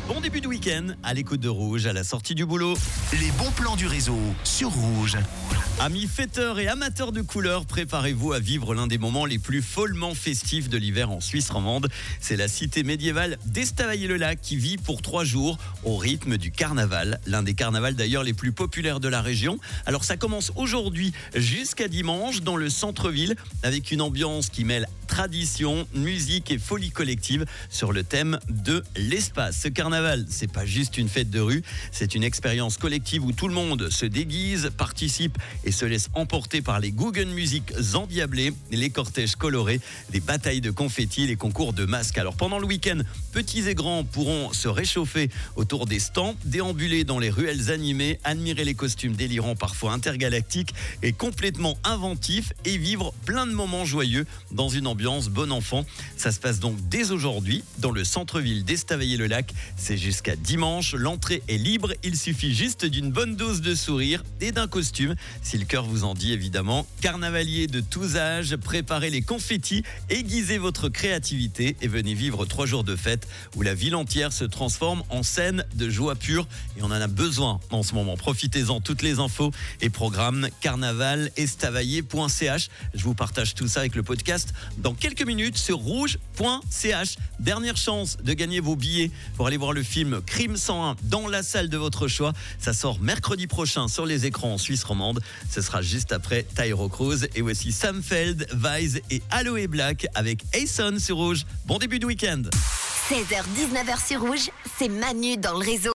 Bon début de week-end à l'écoute de Rouge à la sortie du boulot. Les bons plans du réseau sur Rouge. Amis fêteurs et amateurs de couleurs, préparez-vous à vivre l'un des moments les plus follement festifs de l'hiver en Suisse romande. C'est la cité médiévale d'Estavayer-le-Lac qui vit pour 3 jours au rythme du carnaval. L'un des carnavals d'ailleurs les plus populaires de la région. Alors ça commence aujourd'hui jusqu'à dimanche dans le centre-ville avec une ambiance qui mêle tradition, musique et folie collective sur le thème de l'espace. Ce carnaval, c'est pas juste une fête de rue, c'est une expérience collective où tout le monde se déguise, participe et se laisse emporter par les Guggen Music endiablés, les cortèges colorés, les batailles de confettis, les concours de masques. Alors pendant le week-end, petits et grands pourront se réchauffer autour des stands, déambuler dans les ruelles animées, admirer les costumes délirants parfois intergalactiques et complètement inventifs et vivre plein de moments joyeux dans une ambiance bon enfant. Ça se passe donc dès aujourd'hui dans le centre-ville d'Estavayer-le-Lac. C'est jusqu'à dimanche. L'entrée est libre. Il suffit juste d'une bonne dose de sourire et d'un costume, si le cœur vous en dit évidemment. Carnavaliers de tous âges, préparez les confettis, aiguisez votre créativité et venez vivre 3 jours de fête où la ville entière se transforme en scène de joie pure. Et on en a besoin en ce moment. Profitez-en. Toutes les infos et programmes carnavalestavayer.ch. Je vous partage tout ça avec le podcast dans quelques minutes sur rouge.ch. Dernière chance de gagner vos billets pour aller voir le film Crime 101 dans la salle de votre choix. Ça sort mercredi prochain sur les écrans en Suisse romande. Ce sera juste après Tyro Cruz et voici Sam Feld, Vise et Aloe Black avec Ason sur Rouge. Bon début de week-end. 16h-19h sur Rouge, c'est Manu dans le réseau.